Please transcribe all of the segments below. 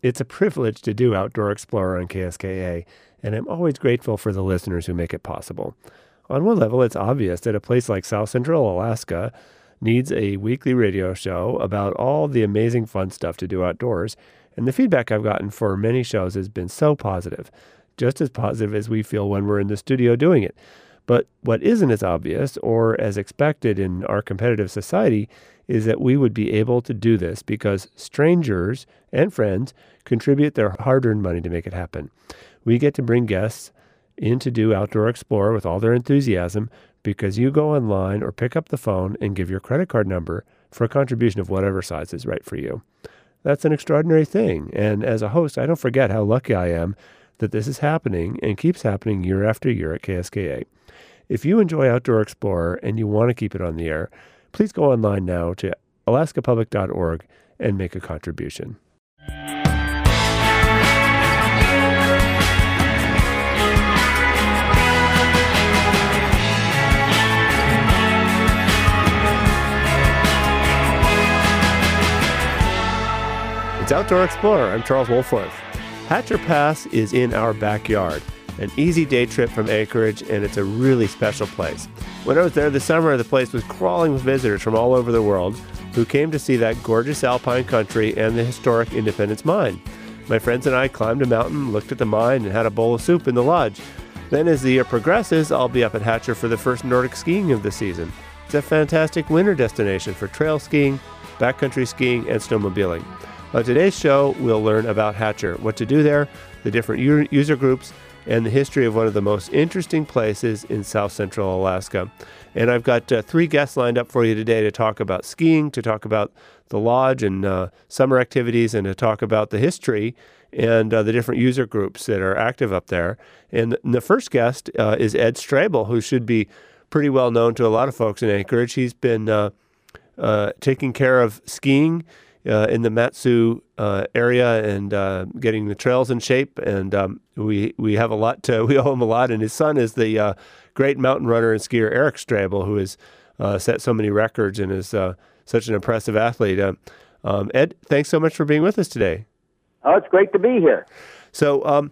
It's a privilege to do Outdoor Explorer on KSKA, and I'm always grateful for the listeners who make it possible. On one level, it's obvious that a place like South Central Alaska needs a weekly radio show about all the amazing fun stuff to do outdoors, and the feedback I've gotten for many shows has been so positive, just as positive as we feel when we're in the studio doing it. But what isn't as obvious or as expected in our competitive society is that we would be able to do this because strangers and friends contribute their hard-earned money to make it happen. We get to bring guests in to do Outdoor Explorer with all their enthusiasm because you go online or pick up the phone and give your credit card number for a contribution of whatever size is right for you. That's an extraordinary thing, and as a host, I don't forget how lucky I am that this is happening and keeps happening year after year at KSKA. If you enjoy Outdoor Explorer and you want to keep it on the air, please go online now to alaskapublic.org and make a contribution. It's Outdoor Explorer. I'm Charles Wolfworth. Hatcher Pass is in our backyard. An easy day trip from Anchorage, and it's a really special place. When I was there this summer, the place was crawling with visitors from all over the world who came to see that gorgeous alpine country and the historic Independence Mine. My friends and I climbed a mountain, looked at the mine, and had a bowl of soup in the lodge. Then as the year progresses, I'll be up at Hatcher for the first Nordic skiing of the season. It's a fantastic winter destination for trail skiing, backcountry skiing, and snowmobiling. On today's show, we'll learn about Hatcher, what to do there, the different user groups, and the history of one of the most interesting places in South Central Alaska. And I've got 3 guests lined up for you today to talk about skiing, to talk about the lodge and summer activities, and to talk about the history and the different user groups that are active up there. And the first guest is Ed Strabel, who should be pretty well known to a lot of folks in Anchorage. He's been taking care of skiing in the Mat-Su area and getting the trails in shape, and we have a lot we owe him a lot. And his son is the great mountain runner and skier Eric Strabel, who has set so many records and is such an impressive athlete. Ed, thanks so much for being with us today. Oh, it's great to be here. So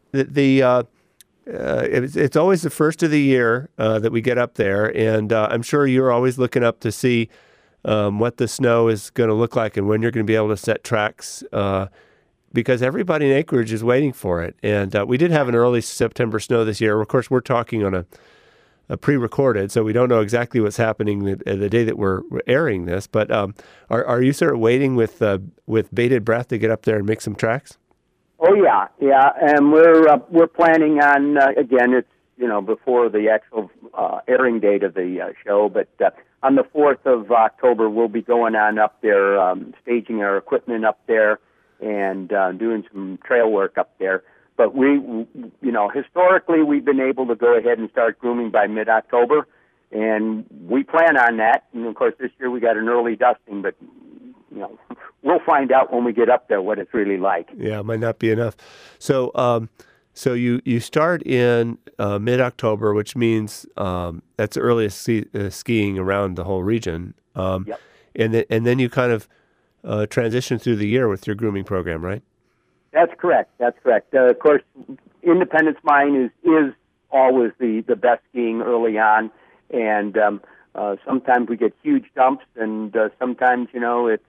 it's always the first of the year that we get up there, and I'm sure you're always looking up to see what the snow is going to look like and when you're going to be able to set tracks because everybody in Anchorage is waiting for it. And we did have an early September snow this year. Of course, we're talking on a pre-recorded, so we don't know exactly what's happening the day that we're airing this. But are you sort of waiting with bated breath to get up there and make some tracks? Oh, yeah. And we're planning on, again, it's, before the actual airing date of the show, but on the 4th of October, we'll be going on up there, staging our equipment up there and doing some trail work up there. But historically, we've been able to go ahead and start grooming by mid-October, and we plan on that. And, of course, this year we got an early dusting, but, we'll find out when we get up there what it's really like. Yeah, it might not be enough. So you start in mid-October, which means that's the earliest skiing around the whole region. Yep. And then you kind of transition through the year with your grooming program, right? That's correct. Of course, Independence Mine is always the best skiing early on, and sometimes we get huge dumps, and sometimes it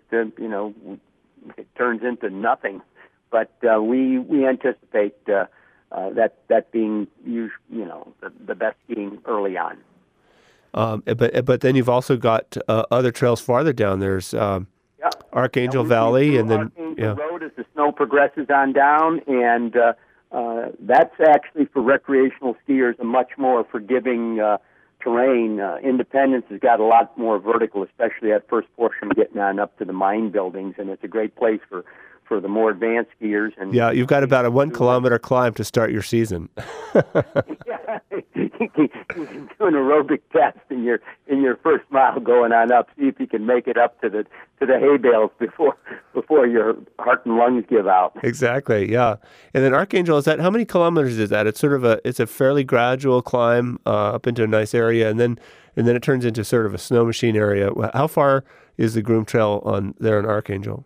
turns into nothing. But we anticipate that being the best skiing early on. But then you've also got other trails farther down. There's Archangel Valley, and then Archangel Road as the snow progresses on down, and that's actually for recreational skiers a much more forgiving terrain. Independence has got a lot more vertical, especially that first portion getting on up to the mine buildings, and it's a great place for the more advanced skiers. And yeah, you've got about a 1 kilometer climb to start your season. Yeah, you can do an aerobic test in your first mile going on up. See if you can make it up to the hay bales before your heart and lungs give out. Exactly. Yeah. And then Archangel, how many kilometers is that? It's sort of a fairly gradual climb up into a nice area, and then it turns into sort of a snow machine area. How far is the groom trail on there in Archangel?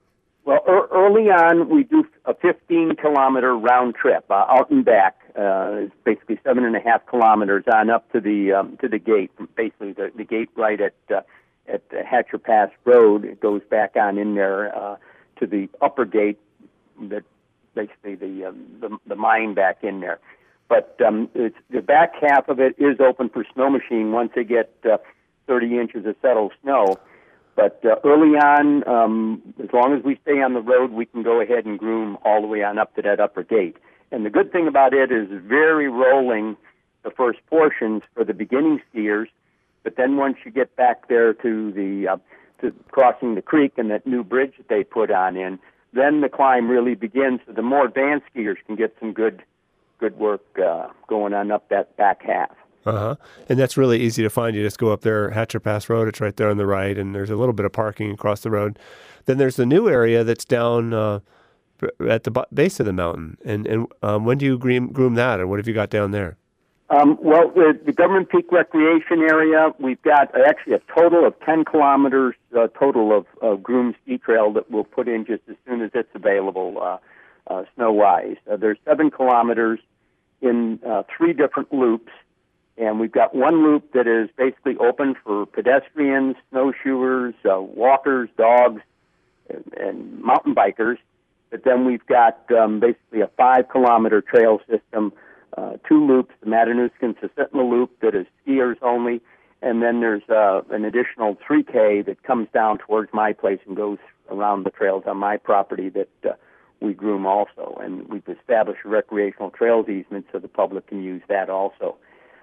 Well, early on, we do a 15-kilometer round trip out and back. It's basically 7.5 kilometers on up to the gate. Basically, the gate right at Hatcher Pass Road. It goes back on in there to the upper gate. That basically the mine back in there. But it's, the back half of it is open for snow machine once they get 30 inches of settled snow. But early on, as long as we stay on the road, we can go ahead and groom all the way on up to that upper gate. And the good thing about it is very rolling the first portions for the beginning skiers. But then once you get back there to the to crossing the creek and that new bridge that they put on in, then the climb really begins. So the more advanced skiers can get some good work going on up that back half. Uh-huh. And that's really easy to find. You just go up there, Hatcher Pass Road. It's right there on the right, and there's a little bit of parking across the road. Then there's the new area that's down at the base of the mountain. And when do you groom that, or what have you got down there? Well, the Government Peak Recreation Area, we've got actually a total of 10 kilometers total of groomed ski trail that we'll put in just as soon as it's available snow-wise. There's 7 kilometers in 3 different loops. And we've got one loop that is basically open for pedestrians, snowshoers, walkers, dogs, and mountain bikers. But then we've got basically a 5-kilometer trail system, 2 loops, the Matanuska Susitna loop that is skiers only. And then there's an additional 3K that comes down towards my place and goes around the trails on my property that we groom also. And we've established a recreational trails easement so the public can use that also.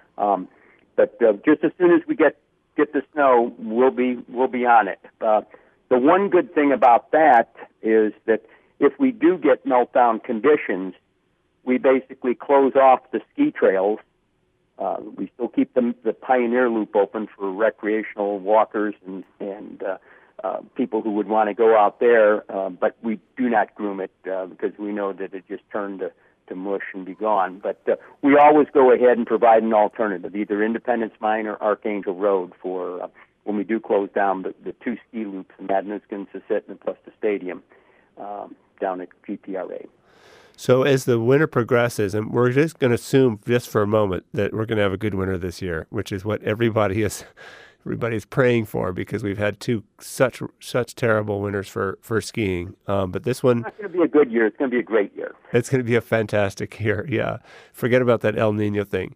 But just as soon as we get the snow, we'll be on it. The one good thing about that is that if we do get meltdown conditions, we basically close off the ski trails. We still keep the Pioneer Loop open for recreational walkers and people who would want to go out there, but we do not groom it because we know that it just turned to mush and be gone. But we always go ahead and provide an alternative, either Independence Mine or Archangel Road for when we do close down the 2 ski loops, the Matanuska and Susitna plus the stadium down at GPRA. So as the winter progresses, and we're just going to assume just for a moment that we're going to have a good winter this year, which is what everybody's praying for because we've had 2 such terrible winters for skiing. But this one... It's not going to be a good year. It's going to be a great year. It's going to be a fantastic year, yeah. Forget about that El Nino thing.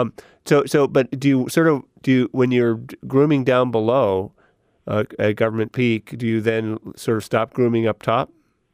But do you, when you're grooming down below at Government Peak, do you then sort of stop grooming up top?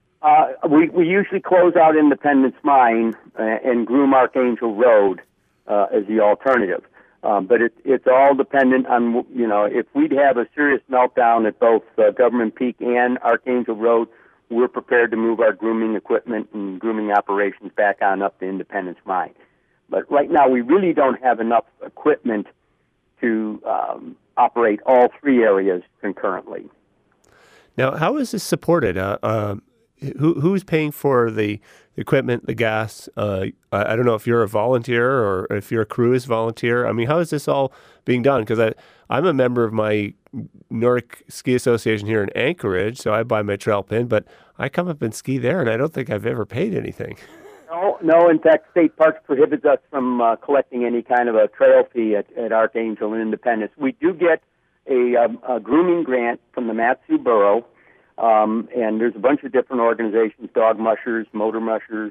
We usually close out Independence Mine and groom Archangel Road as the alternative. But it's all dependent on, if we'd have a serious meltdown at both Government Peak and Archangel Road, we're prepared to move our grooming equipment and grooming operations back on up to Independence Mine. But right now, we really don't have enough equipment to operate all 3 areas concurrently. Now, how is this supported? Who's paying for the equipment, the gas? I don't know if you're a volunteer or if your crew is volunteer. I mean, how is this all being done? Because I'm a member of my Nordic Ski Association here in Anchorage, so I buy my trail pin, but I come up and ski there, and I don't think I've ever paid anything. No. In fact, State Parks prohibits us from collecting any kind of a trail fee at Archangel and Independence. We do get a grooming grant from the Mat-Su Borough. And there's a bunch of different organizations, dog mushers, motor mushers,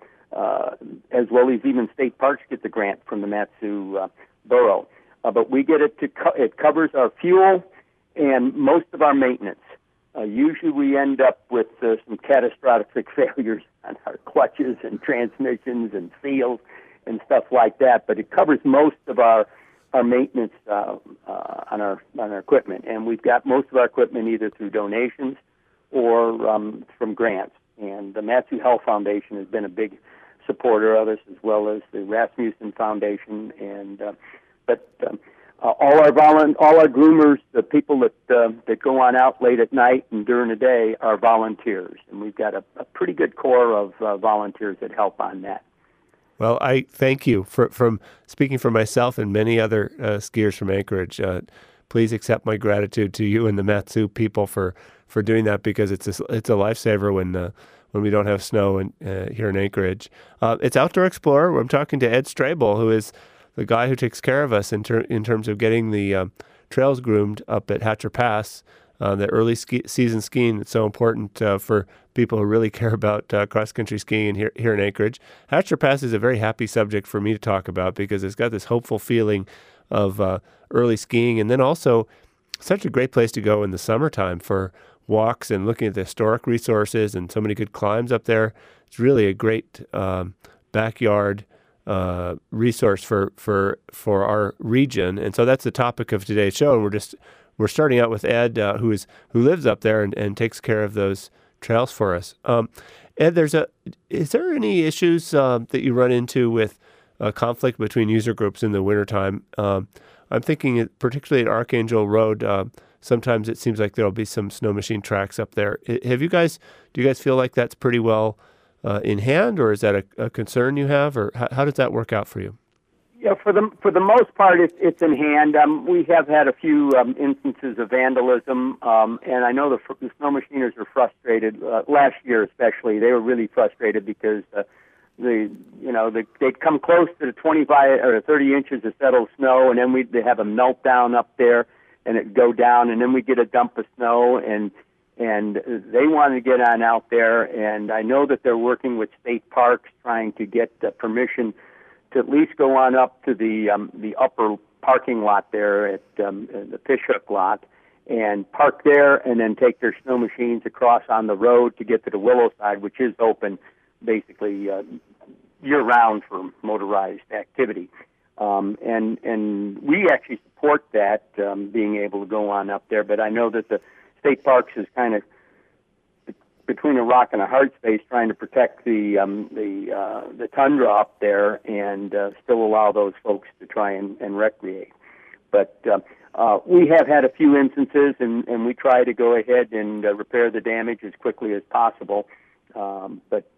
as well as even State Parks get the grant from the Mat-Su Borough. But we get it it covers our fuel and most of our maintenance. Usually we end up with some catastrophic failures on our clutches and transmissions and seals and stuff like that, but it covers most of our maintenance on our equipment. And we've got most of our equipment either through donations or from grants. And the Mat-Su Health Foundation has been a big supporter of us, as well as the Rasmussen Foundation. And all our groomers, the people that go on out late at night and during the day, are volunteers. And we've got a pretty good core of volunteers that help on that. Well, I thank you from speaking for myself and many other skiers from Anchorage. Please accept my gratitude to you and the Mat-Su people for for doing that because it's a lifesaver when we don't have snow here in Anchorage. It's Outdoor Explorer, where I'm talking to Ed Strabel, who is the guy who takes care of us in terms of getting the trails groomed up at Hatcher Pass. The early season skiing that's so important for people who really care about cross-country skiing here in Anchorage. Hatcher Pass is a very happy subject for me to talk about because it's got this hopeful feeling of early skiing, and then also such a great place to go in the summertime for walks and looking at the historic resources and so many good climbs up there. It's really a great backyard resource for our region, and so that's the topic of today's show. And we're starting out with Ed, who lives up there and takes care of those trails for us. Ed, is there any issues that you run into with conflict between user groups in the wintertime? I'm thinking particularly at Archangel Road. Sometimes it seems like there'll be some snow machine tracks up there. Do you guys feel like that's pretty well in hand, or is that a concern you have, or how does that work out for you? Yeah, for the most part, it's in hand. We have had a few instances of vandalism, and I know the snow machiners are frustrated. Last year, especially, they were really frustrated because they'd come close to the 25 or 30 inches of settled snow, and then they have a meltdown up there, and it'd go down, and then we get a dump of snow, and they wanted to get on out there, and I know that they're working with state parks trying to get permission to at least go on up to the upper parking lot there at the Fishhook lot and park there, and then take their snow machines across on the road to get to the Willow side, which is open basically year-round for motorized activity. And we actually support that, being able to go on up there, but I know that the state parks is kind of between a rock and a hard space, trying to protect the tundra up there and still allow those folks to try and recreate. But we have had a few instances, and we try to go ahead and repair the damage as quickly as possible. But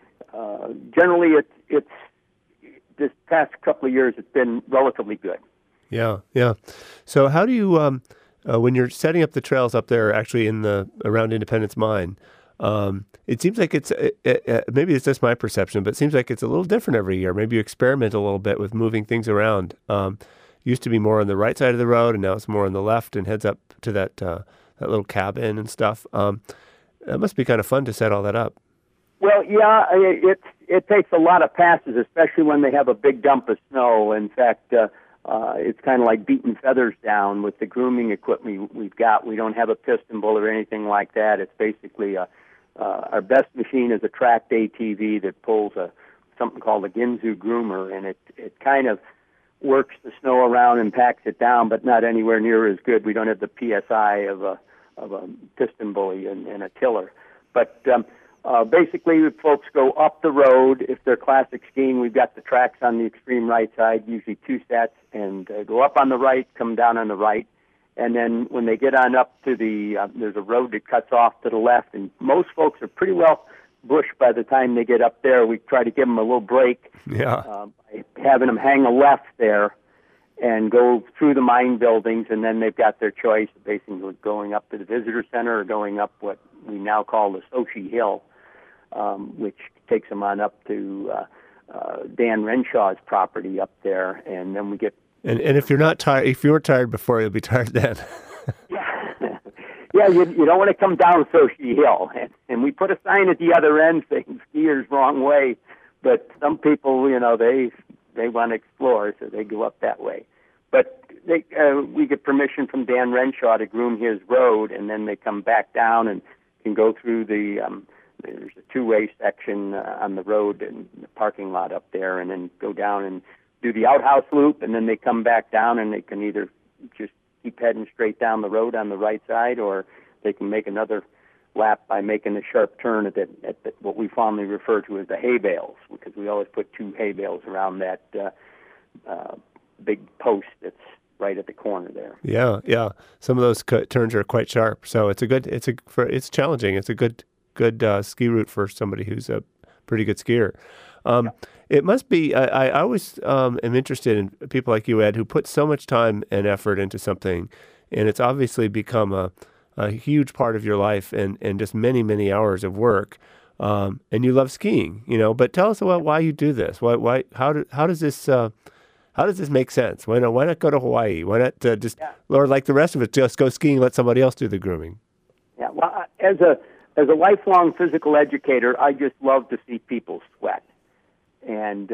generally, it's this past couple of years, it's been relatively good. Yeah. So how do you, when you're setting up the trails up there, actually around Independence Mine? It seems like maybe it's just my perception, but it seems like it's a little different every year. Maybe you experiment a little bit with moving things around. Used to be more on the right side of the road, and now it's more on the left and heads up to that little cabin and stuff. That must be kind of fun to set all that up. Well, yeah, it takes a lot of passes, especially when they have a big dump of snow. In fact, it's kind of like beating feathers down with the grooming equipment we've got. We don't have a piston bull or anything like that. It's basically our best machine is a tracked ATV that pulls something called a Ginsu groomer, and it kind of works the snow around and packs it down, but not anywhere near as good. We don't have the PSI of a piston bully and a tiller. But basically, folks go up the road. If they're classic skiing, we've got the tracks on the extreme right side, usually two sets, and go up on the right, come down on the right. And then when they get on up to there's a road that cuts off to the left, and most folks are pretty well bushed by the time they get up there. We try to give them a little break by having them hang a left there and go through the mine buildings, and then they've got their choice of basically going up to the visitor center or going up what we now call the Sochi Hill, which takes them on up to Dan Renshaw's property up there, and then we get. And if you're not tired, if you weren't tired before, you'll be tired then. Yeah, you don't want to come down Sochi Hill, and we put a sign at the other end saying skiers wrong way, but some people, they want to explore, so they go up that way. But we get permission from Dan Renshaw to groom his road, and then they come back down and can go through there's a two-way section on the road and the parking lot up there, and then go down and do the outhouse loop, and then they come back down, and they can either just keep heading straight down the road on the right side, or they can make another lap by making a sharp turn at what we fondly refer to as the hay bales, because we always put two hay bales around that big post that's right at the corner there. Yeah. Some of those turns are quite sharp, so it's challenging. It's a good ski route for somebody who's a pretty good skier. It must be. I always am interested in people like you, Ed, who put so much time and effort into something, and it's obviously become a a huge part of your life and just many, many hours of work. And you love skiing, but tell us about why you do this. How does this make sense? Why not go to Hawaii? Why not or like the rest of it, just go skiing, let somebody else do the grooming? Yeah, well, as a lifelong physical educator, I just love to see people sweat. And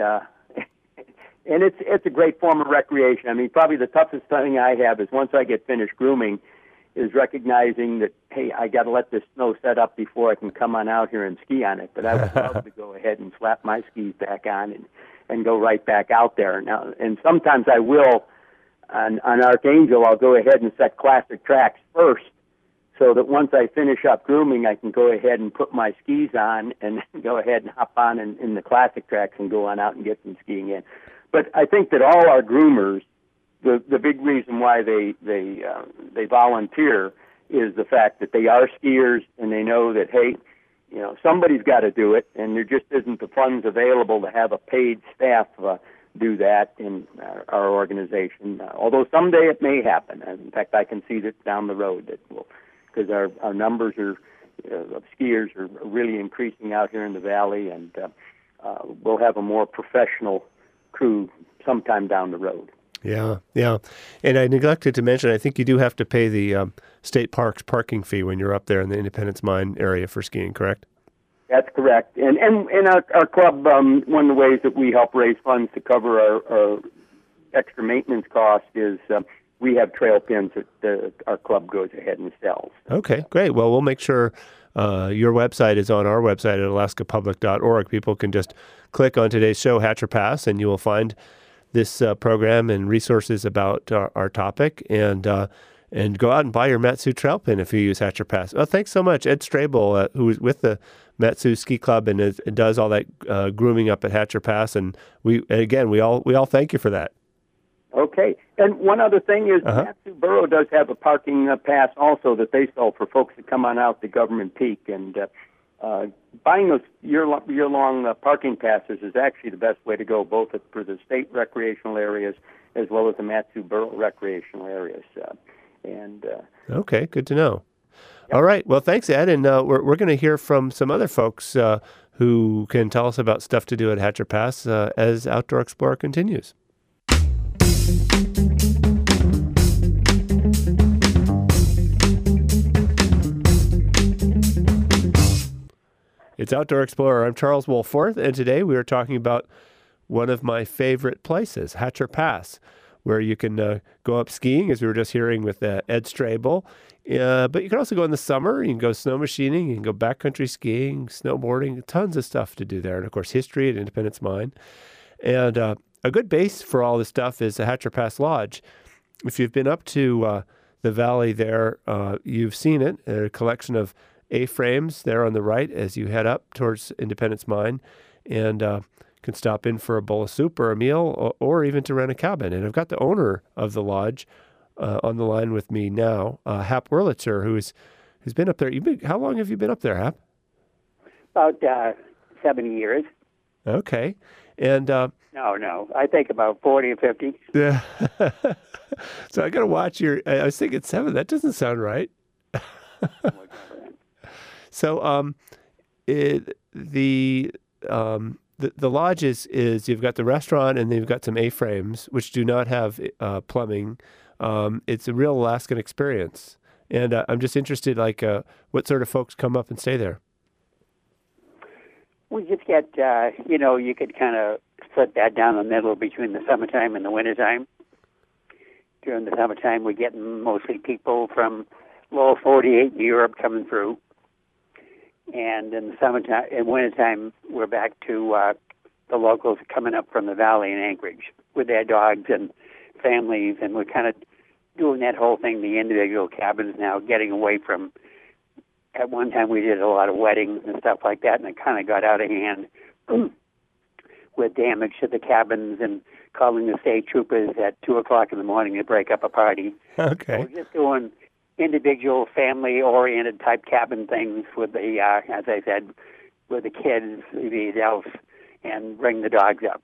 and it's a great form of recreation. I mean, probably the toughest thing I have is once I get finished grooming, is recognizing that, hey, I got to let this snow set up before I can come on out here and ski on it. But I would love to go ahead and slap my skis back on and go right back out there. Now, and sometimes I will on Archangel. I'll go ahead and set classic tracks first, so that once I finish up grooming, I can go ahead and put my skis on and go ahead and hop on in the classic tracks and go on out and get some skiing in. But I think that all our groomers, the big reason why they volunteer is the fact that they are skiers and they know that, hey, somebody's got to do it, and there just isn't the funds available to have a paid staff do that in our organization. Although someday it may happen. In fact, I can see that down the road that will, because our numbers of skiers are really increasing out here in the valley, and we'll have a more professional crew sometime down the road. Yeah. And I neglected to mention, I think you do have to pay the state parks parking fee when you're up there in the Independence Mine area for skiing, correct? That's correct. And our club, one of the ways that we help raise funds to cover our extra maintenance costs is we have trail pins that our club goes ahead and sells. Okay, great. Well, we'll make sure your website is on our website at alaskapublic.org. People can just click on today's show, Hatcher Pass, and you will find this program and resources about our topic, and go out and buy your Mat-Su trail pin if you use Hatcher Pass. Well, thanks so much, Ed Strabel, who's with the Mat-Su Ski Club and does all that grooming up at Hatcher Pass, and we all thank you for that. Okay, and one other thing is Mat-Su Borough does have a parking pass also that they sell for folks that come on out to Government Peak, and buying those year-long parking passes is actually the best way to go, both for the state recreational areas as well as the Mat-Su Borough recreational areas. Okay, good to know. Yep. All right, well, thanks, Ed, and we're going to hear from some other folks who can tell us about stuff to do at Hatcher Pass as Outdoor Explorer continues. It's Outdoor Explorer. I'm Charles Wolforth, and today we are talking about one of my favorite places, Hatcher Pass, where you can go up skiing, as we were just hearing with Ed Strabel. But you can also go in the summer. You can go snow machining. You can go backcountry skiing, snowboarding, tons of stuff to do there. And, of course, history at Independence Mine. And a good base for all this stuff is the Hatcher Pass Lodge. If you've been up to the valley there, you've seen it, a collection of A-frames there on the right as you head up towards Independence Mine, and can stop in for a bowl of soup or a meal, or even to rent a cabin. And I've got the owner of the lodge on the line with me now, Hap Wurlitzer, who's been up there. How long have you been up there, Hap? About 70 years. Okay. And no, I think about 40 or 50. Yeah. So I got to watch I was thinking 7. That doesn't sound right. So the lodge is you've got the restaurant, and then you've got some A-frames which do not have plumbing. It's a real Alaskan experience, and I'm just interested, what sort of folks come up and stay there. We just get, you could kind of split that down the middle between the summertime and the wintertime. During the summertime, we get mostly people from lower 48 in Europe coming through. And in the summertime, in wintertime, we're back to the locals coming up from the valley in Anchorage with their dogs and families, and we're kind of doing that whole thing, the individual cabins now, getting away from. At one time, we did a lot of weddings and stuff like that, and it kind of got out of hand with damage to the cabins and calling the state troopers at 2 o'clock in the morning to break up a party. Okay. So we're just doing individual, family-oriented type cabin things with the, as I said, with the kids, the adults, and bring the dogs up.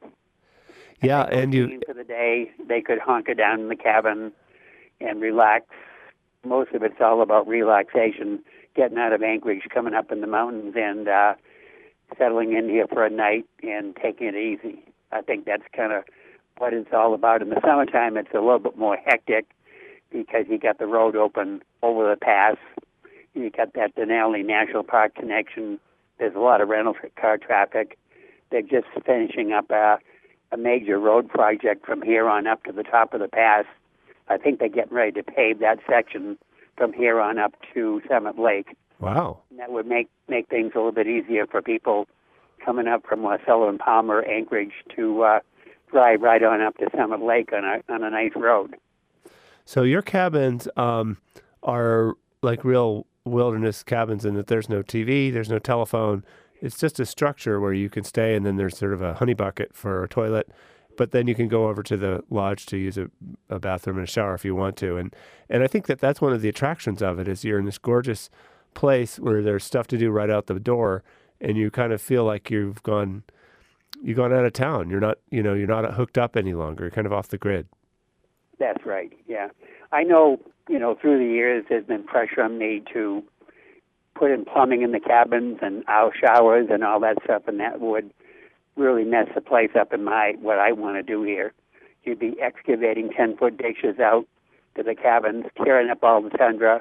And you for the day, they could hunker down in the cabin and relax most of it's all about relaxation, getting out of Anchorage, coming up in the mountains, and settling in here for a night and taking it easy. I think that's kind of what it's all about. In the summertime, it's a little bit more hectic because you got the road open over the pass. You got that Denali National Park connection. There's a lot of rental car traffic. They're just finishing up a major road project from here on up to the top of the pass. I think they're getting ready to pave that section from here on up to Summit Lake. Wow. And that would make things a little bit easier for people coming up from Sullivan Palmer, Anchorage, to drive right on up to Summit Lake on a nice road. So your cabins are like real wilderness cabins in that there's no TV, there's no telephone. It's just a structure where you can stay, and then there's sort of a honey bucket for a toilet. But then you can go over to the lodge to use a bathroom and a shower if you want to. And I think that's one of the attractions of it is you're in this gorgeous place where there's stuff to do right out the door, and you kind of feel like you've gone out of town. You're not hooked up any longer. You're kind of off the grid. That's right. Yeah, I know. Through the years, there's been pressure on me to put in plumbing in the cabins and our showers and all that stuff, and that would really mess the place up in what I want to do here. You'd be excavating 10-foot ditches out to the cabins, tearing up all the tundra,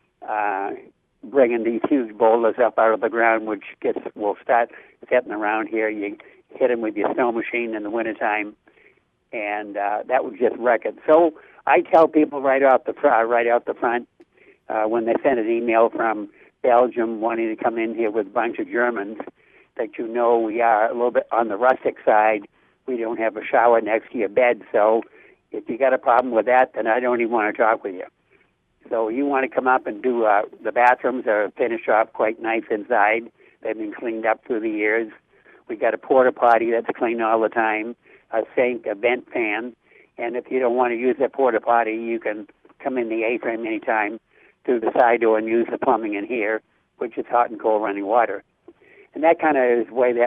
bringing these huge boulders up out of the ground, which will start setting around here. You hit them with your snow machine in the wintertime, and that would just wreck it. So I tell people right out the front, when they send an email from Belgium wanting to come in here with a bunch of Germans, that we are a little bit on the rustic side. We don't have a shower next to your bed, so if you got a problem with that, then I don't even want to talk with you. So you want to come up and do the bathrooms are finished off quite nice inside. They've been cleaned up through the years. We got a porta potty that's clean all the time, a sink, a vent fan, and if you don't want to use that porta potty, you can come in the A-frame anytime through the side door and use the plumbing in here, which is hot and cold running water. And that kind of is the way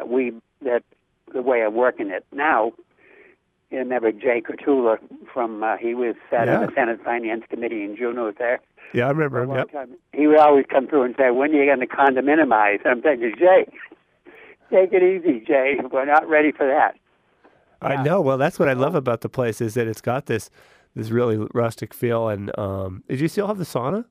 the way I'm working it now. You remember Jay Kurtula from he was sat on the Senate Finance Committee in June was there. Yeah, I remember him. Yep. He would always come through and say, "When are you going to condominiumize?" I'm thinking, Jay, take it easy, Jay. We're not ready for that. I know. Well, that's what I love about the place is that it's got this really rustic feel. And did you still have the sauna?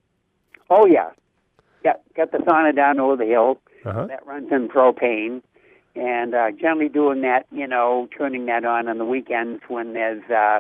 Oh yeah, got the sauna down over the hill. Uh-huh. That runs in propane, and generally doing that, turning that on the weekends when there's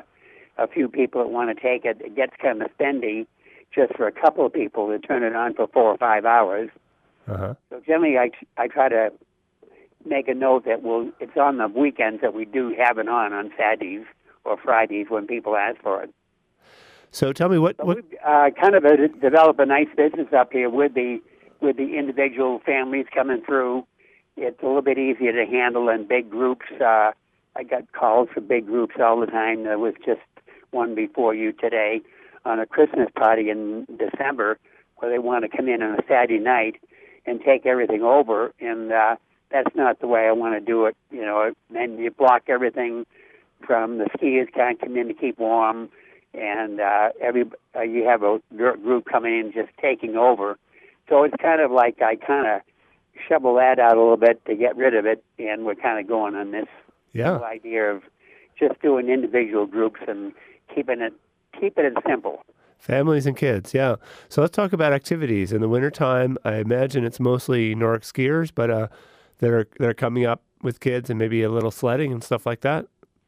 a few people that want to take it. It gets kind of spendy just for a couple of people to turn it on for 4 or 5 hours. Uh-huh. So generally I try to make a note that it's on the weekends that we do have it on Saturdays or Fridays when people ask for it. So tell me what We've kind of develop a nice business up here with the individual families coming through. It's a little bit easier to handle in big groups. I got calls for big groups all the time. There was just one before you today on a Christmas party in December where they want to come in on a Saturday night and take everything over, and that's not the way I want to do it. And you block everything from the skiers can't come in to keep warm, and you have a group coming in just taking over. So it's kind of like I kind of shovel that out a little bit to get rid of it, and we're kind of going on this whole idea of just doing individual groups and keeping it simple. Families and kids, yeah. So let's talk about activities. In the wintertime, I imagine it's mostly Nordic skiers, but that are coming up with kids and maybe a little sledding and stuff like that?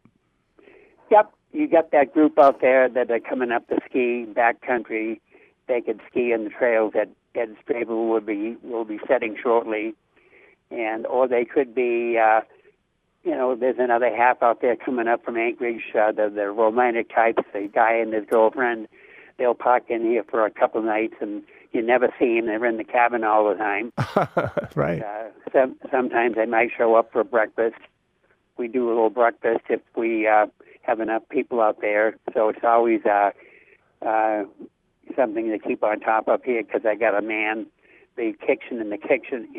Yep. You got that group out there that are coming up to ski backcountry. They could ski in the trails that Ed Strabel will be setting shortly, or they could be, there's another half out there coming up from Anchorage. The romantic types, the guy and his girlfriend, they'll park in here for a couple of nights, and you never see them. They're in the cabin all the time. Right. Sometimes they might show up for breakfast. We do a little breakfast if we have enough people out there. So it's always something to keep on top of here because I got to man the kitchen in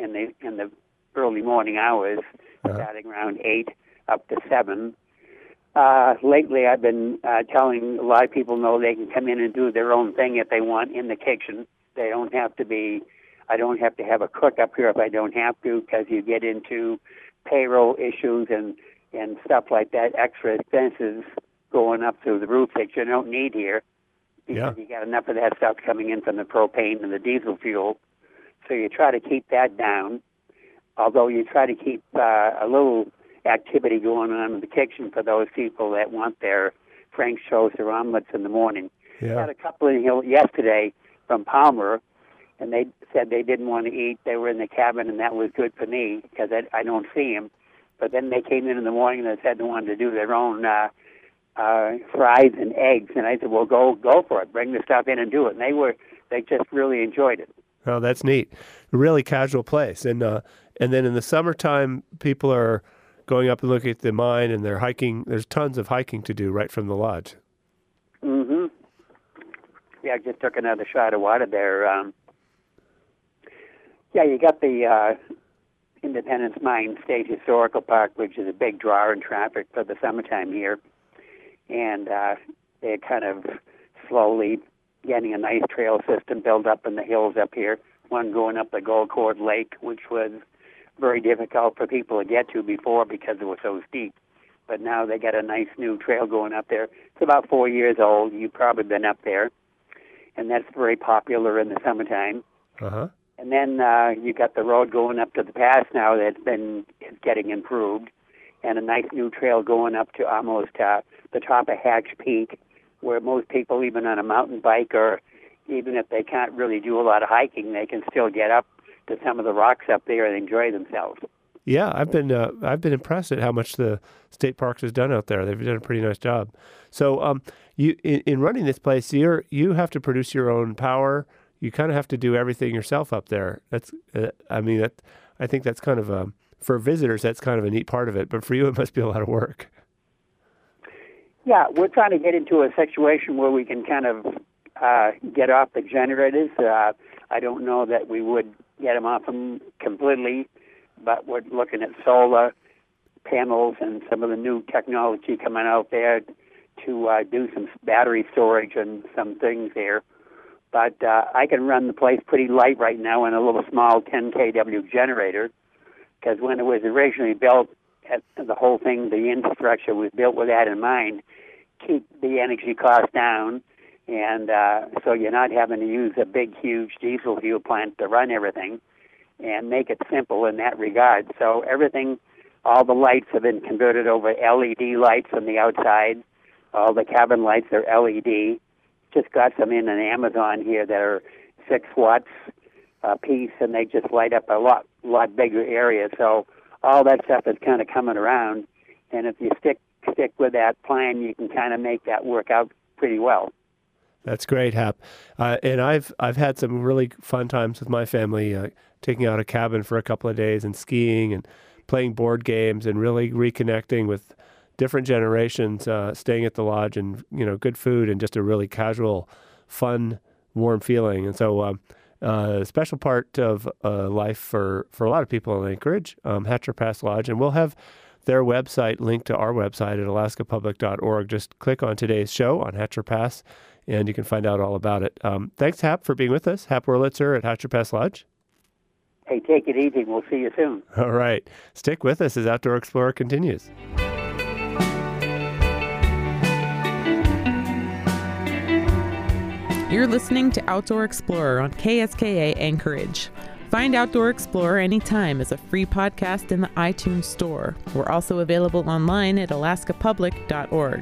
the early morning hours, starting around 8 up to 7. Lately, I've been telling a lot of people no, they can come in and do their own thing if they want in the kitchen. They don't have to be. I don't have to have a cook up here if I don't have to, because you get into payroll issues and stuff like that, extra expenses going up through the roof that you don't need here, because you got enough of that stuff coming in from the propane and the diesel fuel. So you try to keep that down, although you try to keep a little activity going on in the kitchen for those people that want their French toast or omelets in the morning. Yeah. I had a couple yesterday from Palmer, and they said they didn't want to eat. They were in the cabin, and that was good for me because I don't see them. But then they came in the morning and they said they wanted to do their own fries and eggs, and I said, well, go for it. Bring the stuff in and do it. And they just really enjoyed it. Oh, that's neat. A really casual place. And then in the summertime, people are going up and looking at the mine, and they're hiking. There's tons of hiking to do right from the lodge. Mm-hmm. Yeah, I just took another shot of water there. You got the Independence Mine State Historical Park, which is a big draw in traffic for the summertime here. And they're kind of slowly getting a nice trail system built up in the hills up here. One going up the Gold Court Lake, which was very difficult for people to get to before because it was so steep. But now they got a nice new trail going up there. It's about 4 years old. You've probably been up there. And that's very popular in the summertime. Uh-huh. And then you got the road going up to the pass now is getting improved. And a nice new trail going up to almost the top of Hatch Peak, where most people, even on a mountain bike, or even if they can't really do a lot of hiking, they can still get up to some of the rocks up there and enjoy themselves. Yeah, I've been impressed at how much the state parks has done out there. They've done a pretty nice job. So, you in running this place, you have to produce your own power. You kind of have to do everything yourself up there. That's, I think that's kind of for visitors, that's kind of a neat part of it. But for you, it must be a lot of work. Yeah, we're trying to get into a situation where we can kind of get off the generators. I don't know that we would get them off them completely, but we're looking at solar panels and some of the new technology coming out there to do some battery storage and some things there. But I can run the place pretty light right now in a little small 10 kW generator, because when it was originally built, the whole thing, the infrastructure was built with that in mind, keep the energy cost down, and so you're not having to use a big, huge diesel fuel plant to run everything, and make it simple in that regard. So everything, all the lights have been converted over LED lights on the outside. All the cabin lights are LED. Just got some in an Amazon here that are 6 watts a piece, and they just light up a lot bigger area. So all that stuff is kind of coming around, and if you stick with that plan, you can kind of make that work out pretty well. That's great, Hap. And I've had some really fun times with my family, taking out a cabin for a couple of days and skiing and playing board games and really reconnecting with different generations, staying at the lodge, and good food and just a really casual, fun, warm feeling. And so a special part of life for a lot of people in Anchorage, Hatcher Pass Lodge. And we'll have their website linked to our website at alaskapublic.org. Just click on today's show on Hatcher Pass, and you can find out all about it. Thanks, Hap, for being with us. Hap Wurlitzer at Hatcher Pass Lodge. Hey, take it easy. We'll see you soon. All right. Stick with us as Outdoor Explorer continues. You're listening to Outdoor Explorer on KSKA Anchorage. Find Outdoor Explorer anytime as a free podcast in the iTunes Store. We're also available online at alaskapublic.org.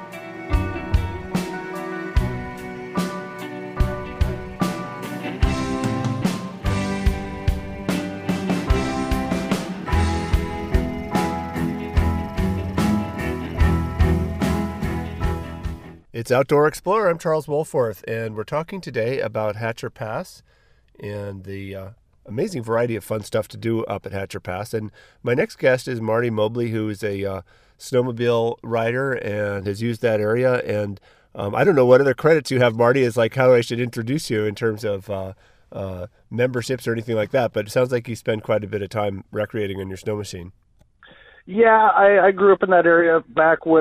It's Outdoor Explorer. I'm Charles Wolforth, and we're talking today about Hatcher Pass and the amazing variety of fun stuff to do up at Hatcher Pass. And my next guest is Marty Mobley, who is a snowmobile rider and has used that area. And I don't know what other credits you have, Marty, is like how I should introduce you in terms of memberships or anything like that. But it sounds like you spend quite a bit of time recreating on your snow machine. Yeah, I grew up in that area back when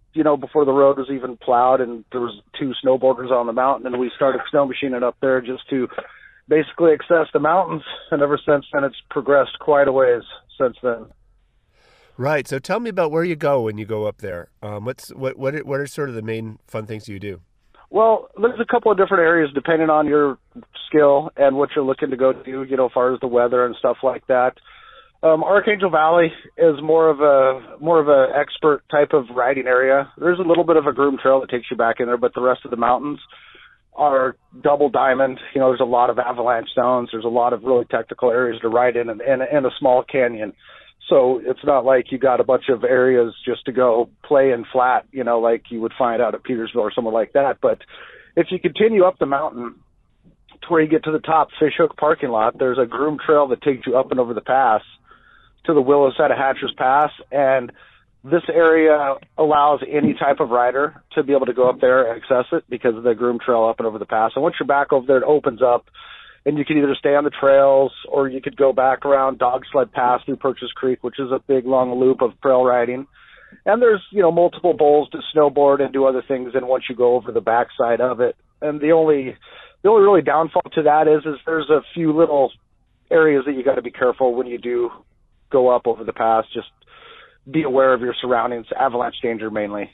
before the road was even plowed, and there was 2 snowboarders on the mountain, and we started snow machining up there just to basically access the mountains. And ever since then, it's progressed quite a ways since then. Right. So tell me about where you go when you go up there. What are sort of the main fun things you do? Well, there's a couple of different areas depending on your skill and what you're looking to go do, as far as the weather and stuff like that. Archangel Valley is more of a expert type of riding area. There's a little bit of a groomed trail that takes you back in there, but the rest of the mountains are double diamond. There's a lot of avalanche zones. There's a lot of really technical areas to ride in and a small canyon. So it's not like you got a bunch of areas just to go play in flat, like you would find out at Petersville or somewhere like that. But if you continue up the mountain to where you get to the top Fishhook parking lot, there's a groomed trail that takes you up and over the pass to the Willow side of Hatcher's Pass. And this area allows any type of rider to be able to go up there and access it because of the groomed trail up and over the pass. And once you're back over there, it opens up. And you could either stay on the trails or you could go back around Dog Sled Pass through Purchase Creek, which is a big, long loop of trail riding. And there's, multiple bowls to snowboard and do other things. And once you go over the backside of it, and the only really downfall to that is there's a few little areas that you got to be careful when you do go up over the pass. Just be aware of your surroundings, avalanche danger mainly.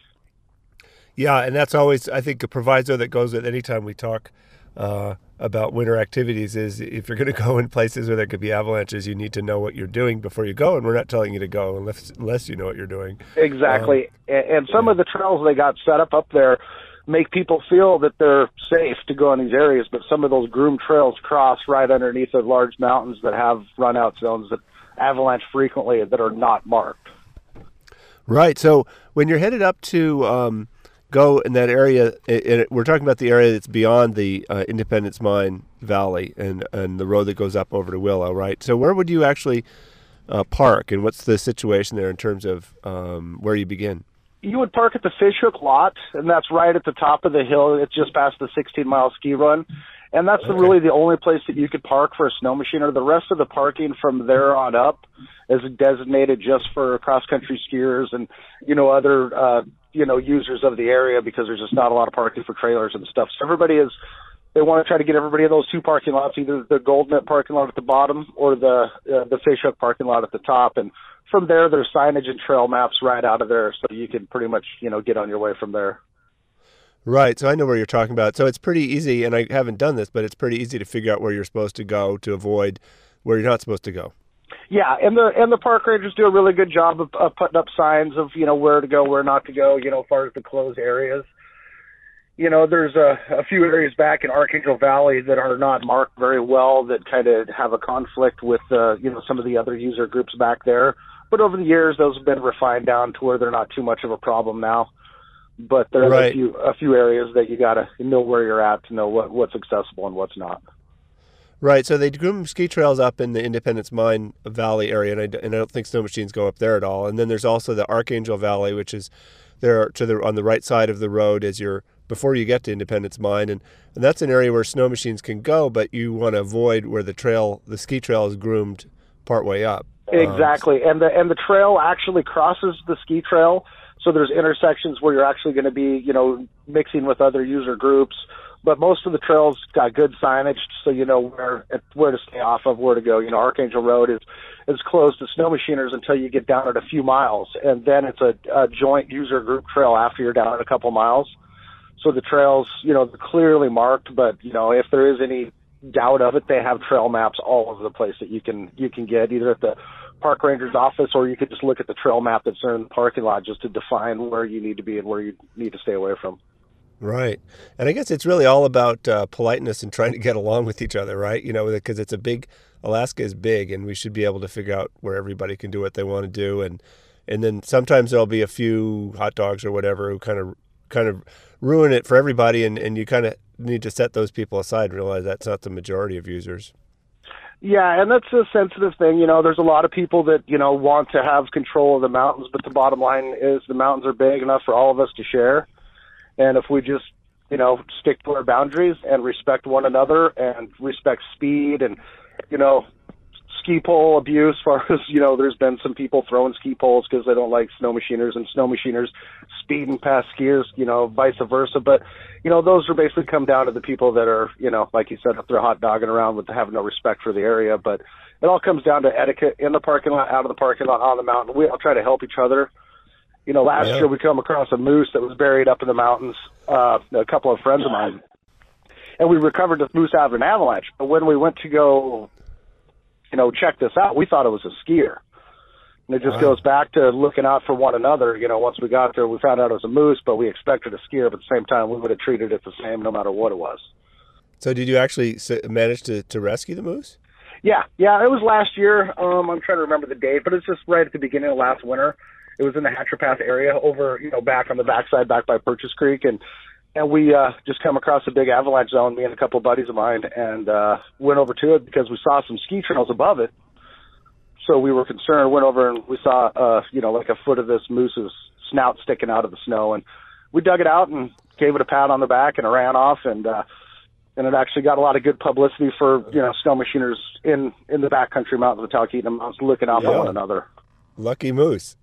Yeah, and that's always, I think, a proviso that goes with any time we talk about winter activities is if you're going to go in places where there could be avalanches, you need to know what you're doing before you go, and we're not telling you to go unless you know what you're doing. Exactly. And some of the trails they got set up there make people feel that they're safe to go in these areas, but some of those groomed trails cross right underneath the large mountains that have run-out zones that avalanche frequently that are not marked. Right. So when you're headed up to go in that area, we're talking about the area that's beyond the Independence Mine Valley and the road that goes up over to Willow, right? So where would you actually park, and what's the situation there in terms of where you begin? You would park at the Fishhook lot, and that's right at the top of the hill. It's just past the 16-mile ski run. And that's really the only place that you could park for a snow machine. Or the rest of the parking from there on up is designated just for cross-country skiers and, other, users of the area, because there's just not a lot of parking for trailers and stuff. So they want to try to get everybody in those 2 parking lots, either the Gold Net parking lot at the bottom or the Fishhook parking lot at the top. And from there, there's signage and trail maps right out of there, so you can pretty much, get on your way from there. Right, so I know where you're talking about. So it's pretty easy, and I haven't done this, but it's pretty easy to figure out where you're supposed to go to avoid where you're not supposed to go. Yeah, and the park rangers do a really good job of putting up signs of, where to go, where not to go, as far as the closed areas. There's a few areas back in Archangel Valley that are not marked very well that kind of have a conflict with, some of the other user groups back there. But over the years, those have been refined down to where they're not too much of a problem now. But there's a few areas that you got to know where you're at to know what's accessible and what's not. Right, so they groom ski trails up in the Independence Mine Valley area, and I don't think snow machines go up there at all. And then there's also the Archangel Valley, which is there on the right side of the road before you get to Independence Mine, and that's an area where snow machines can go, but you want to avoid where the ski trail is groomed partway up. Exactly, and the trail actually crosses the ski trail. So there's intersections where you're actually going to be, mixing with other user groups. But most of the trails got good signage, so you know where to stay off of, where to go. Archangel Road is closed to snow machiners until you get down at a few miles, and then it's a joint user group trail after you're down at a couple miles. So the trails, they're clearly marked, but if there is any doubt of it, they have trail maps all over the place that you can get either at the park ranger's office, or you could just look at the trail map that's in the parking lot just to define where you need to be and where you need to stay away from. Right. And I guess it's really all about politeness and trying to get along with each other, right? Because Alaska is big, and we should be able to figure out where everybody can do what they want to do. And then sometimes there'll be a few hot dogs or whatever who kind of ruin it for everybody, and you kind of need to set those people aside and realize that's not the majority of users. Yeah, and that's a sensitive thing. There's a lot of people that, want to have control of the mountains, but the bottom line is the mountains are big enough for all of us to share. And if we just, stick to our boundaries and respect one another and respect speed and, ski pole abuse, as far as, there's been some people throwing ski poles because they don't like snow machiners, and snow machiners speeding past skiers, vice versa. But, those are basically come down to the people that are, like you said, up there hot dogging around with have no respect for the area. But it all comes down to etiquette in the parking lot, out of the parking lot, on the mountain. We all try to help each other. Last year we come across a moose that was buried up in the mountains, a couple of friends of mine. And we recovered this moose out of an avalanche. But when we went to go, check this out, we thought it was a skier. And it just goes back to looking out for one another. Once we got there, we found out it was a moose, but we expected a skier. But at the same time, we would have treated it the same no matter what it was. So did you actually manage to rescue the moose? Yeah, it was last year. I'm trying to remember the date, but it's just right at the beginning of last winter. It was in the Hatcher Pass area over, back on the backside, back by Purchase Creek. And we just come across a big avalanche zone, me and a couple of buddies of mine, and went over to it because we saw some ski trails above it. So we were concerned, went over and we saw, like a foot of this moose's snout sticking out of the snow. And we dug it out and gave it a pat on the back, and it ran off. And it actually got a lot of good publicity for, snow machiners in the backcountry mountains of Talkeetna Mountains looking out for one another. Lucky moose.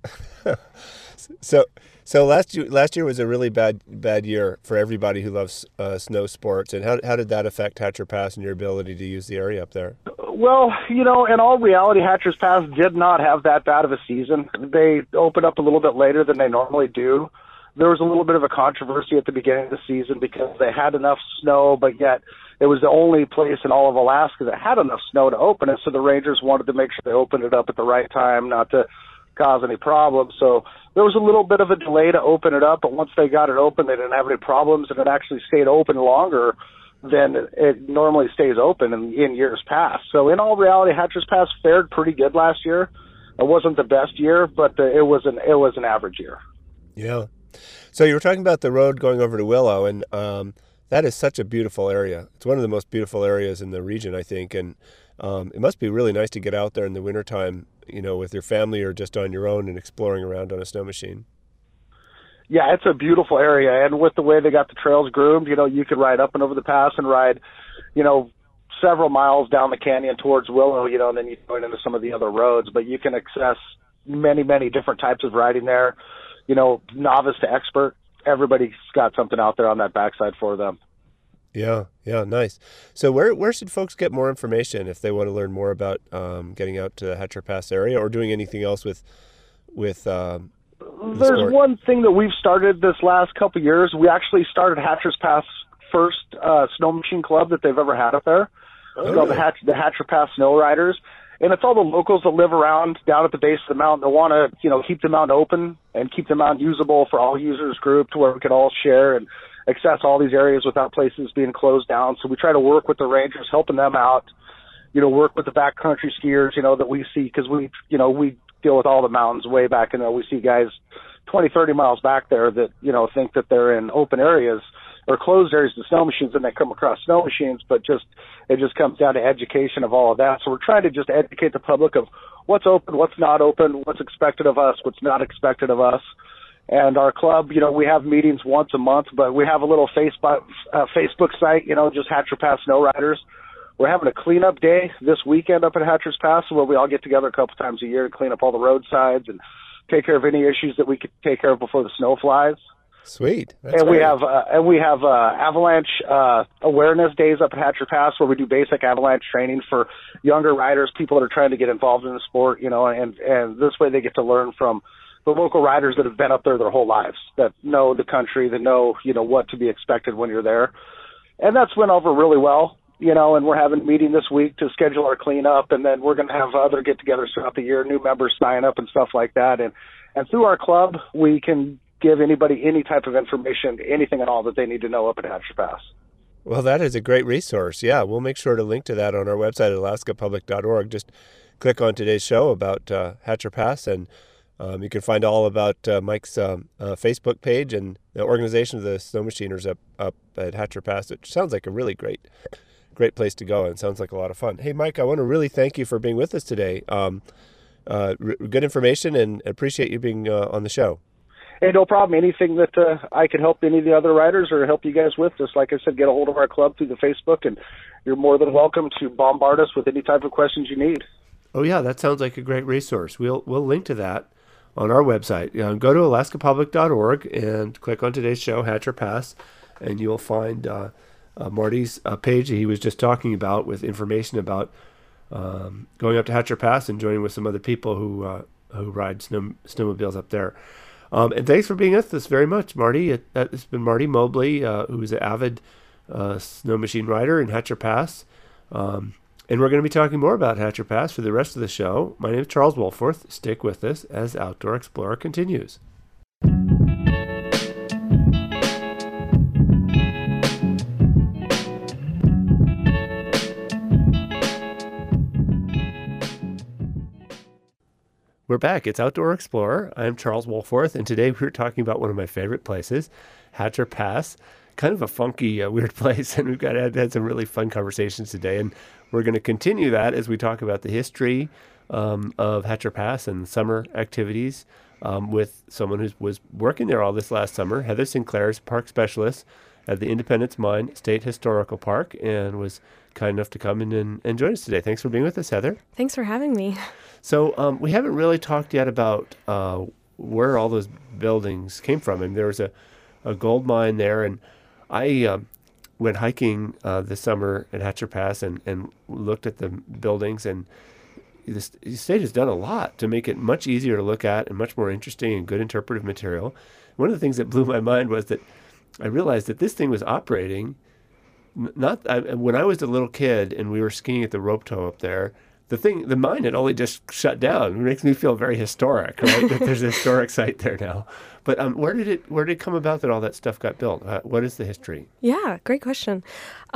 So last year was a really bad year for everybody who loves snow sports. And how did that affect Hatcher Pass and your ability to use the area up there? Well, in all reality, Hatcher's Pass did not have that bad of a season. They opened up a little bit later than they normally do. There was a little bit of a controversy at the beginning of the season because they had enough snow, but yet it was the only place in all of Alaska that had enough snow to open it. So the Rangers wanted to make sure they opened it up at the right time, not to cause any problems. So there was a little bit of a delay to open it up, but once they got it open, they didn't have any problems, and it actually stayed open longer than it normally stays open in years past. So in all reality, Hatcher's Pass fared pretty good last year. It wasn't the best year, but it was an average year. Yeah. So you were talking about the road going over to Willow, and that is such a beautiful area. It's one of the most beautiful areas in the region, I think, and it must be really nice to get out there in the wintertime, with your family or just on your own and exploring around on a snow machine. Yeah, it's a beautiful area, and with the way they got the trails groomed, you could ride up and over the pass and ride, several miles down the canyon towards Willow, and then you go into some of the other roads, but you can access many, many different types of riding there, novice to expert. Everybody's got something out there on that backside for them. Yeah, nice. So where should folks get more information if they want to learn more about getting out to the Hatcher Pass area or doing anything else with There's sport? One thing that we've started this last couple of years. We actually started Hatcher's Pass first snow machine club that they've ever had up there. It's called the Hatcher Pass Snow Riders. And it's all the locals that live around down at the base of the mountain that want to, keep the mountain open and keep the mountain usable for all users group to where we can all share and access all these areas without places being closed down. So we try to work with the rangers, helping them out, work with the backcountry skiers, that we see, because we deal with all the mountains way back, and we see guys 20, 30 miles back there that, think that they're in open areas or closed areas to snow machines, and they come across snow machines, but it just comes down to education of all of that. So we're trying to just educate the public of what's open, what's not open, what's expected of us, what's not expected of us. And our club, we have meetings once a month, but we have a little Facebook site, just Hatcher Pass Snow Riders. We're having a cleanup day this weekend up at Hatcher's Pass where we all get together a couple times a year to clean up all the roadsides and take care of any issues that we could take care of before the snow flies. Sweet. And we have avalanche awareness days up at Hatcher Pass where we do basic avalanche training for younger riders, people that are trying to get involved in the sport, and this way they get to learn from the local riders that have been up there their whole lives, that know the country, that know, what to be expected when you're there. And that's went over really well, and we're having a meeting this week to schedule our cleanup, and then we're going to have other get-togethers throughout the year, new members sign up and stuff like that. And through our club, we can give anybody any type of information, anything at all that they need to know up at Hatcher Pass. Well, that is a great resource. Yeah, we'll make sure to link to that on our website at alaskapublic.org. Just click on today's show about Hatcher Pass, and you can find all about Mike's Facebook page and the organization of the snow machiners up at Hatcher Pass, which sounds like a really great place to go, and sounds like a lot of fun. Hey, Mike, I want to really thank you for being with us today. Good information, and appreciate you being on the show. Hey, no problem. Anything that I can help any of the other riders or help you guys with, just like I said, get a hold of our club through the Facebook, and you're more than welcome to bombard us with any type of questions you need. Oh, yeah, that sounds like a great resource. We'll link to that on our website. Go to alaskapublic.org and click on today's show, Hatcher Pass, and you'll find Marty's page he was just talking about with information about going up to Hatcher Pass and joining with some other people who ride snowmobiles up there. And thanks for being with us very much, Marty. It's been Marty Mobley, who's an avid snow machine rider in Hatcher Pass. And we're going to be talking more about Hatcher Pass for the rest of the show. My name is Charles Wolforth. Stick with us as Outdoor Explorer continues. We're back. It's Outdoor Explorer. I'm Charles Wolforth, and today we're talking about one of my favorite places, Hatcher Pass. Kind of a funky, weird place, and we've had some really fun conversations today, and we're going to continue that as we talk about the history of Hatcher Pass and summer activities with someone who was working there all this last summer. Heather Sinclair is park specialist at the Independence Mine State Historical Park and was kind enough to come in and join us today. Thanks for being with us, Heather. Thanks for having me. So we haven't really talked yet about where all those buildings came from. I mean, there was a gold mine there, and I went hiking this summer at Hatcher Pass and looked at the buildings, and the state has done a lot to make it much easier to look at and much more interesting and good interpretive material. One of the things that blew my mind was that I realized that this thing was operating when I was a little kid and we were skiing at the rope tow up there. The mine had only just shut down. It makes me feel very historic, right? That there's a historic site there now. But where did it come about that all that stuff got built? What is the history? Yeah, great question.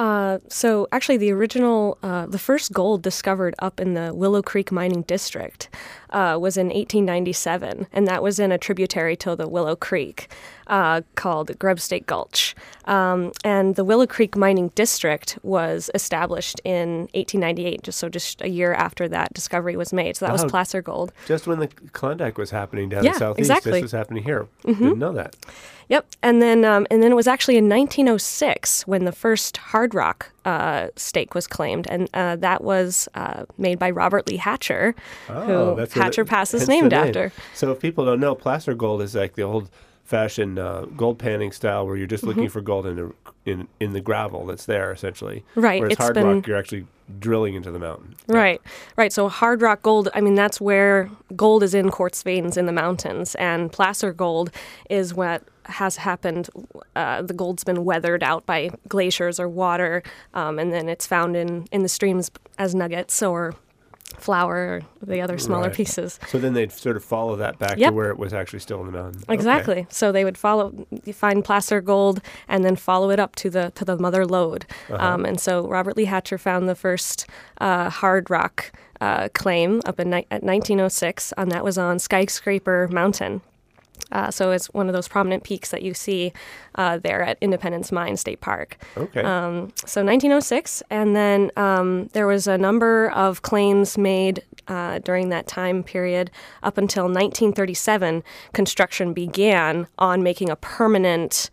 So actually the first gold discovered up in the Willow Creek Mining District was in 1897, and that was in a tributary to the Willow Creek called Grebstake Gulch. And the Willow Creek Mining District was established in 1898, just a year after that discovery was made. So that was placer gold. Just when the Klondike was happening down in the southeast, exactly. This was happening here. Mm-hmm. Didn't know that. Yep, and then it was actually in 1906 when the first hard rock stake was claimed, and that was made by Robert Lee Hatcher, who Hatcher Pass is named after. So if people don't know, placer gold is like the old-fashioned gold panning style where you're just looking for gold in the gravel that's there, essentially. Right. Whereas hard rock, you're actually drilling into the mountain. Right. So hard rock gold, I mean, that's where gold is in quartz veins in the mountains, and placer gold is what has happened. The gold's been weathered out by glaciers or water, and then it's found in the streams as nuggets or flour or the other smaller pieces. So then they'd sort of follow that back to where it was actually still in the mountain. Exactly. Okay. So they would find placer gold and then follow it up to the mother lode. And so Robert Lee Hatcher found the first hard rock claim up at 1906, and that was on Skyscraper Mountain. So it's one of those prominent peaks that you see there at Independence Mine State Park. Okay. So 1906, and then there was a number of claims made during that time period. Up until 1937, construction began on making a permanent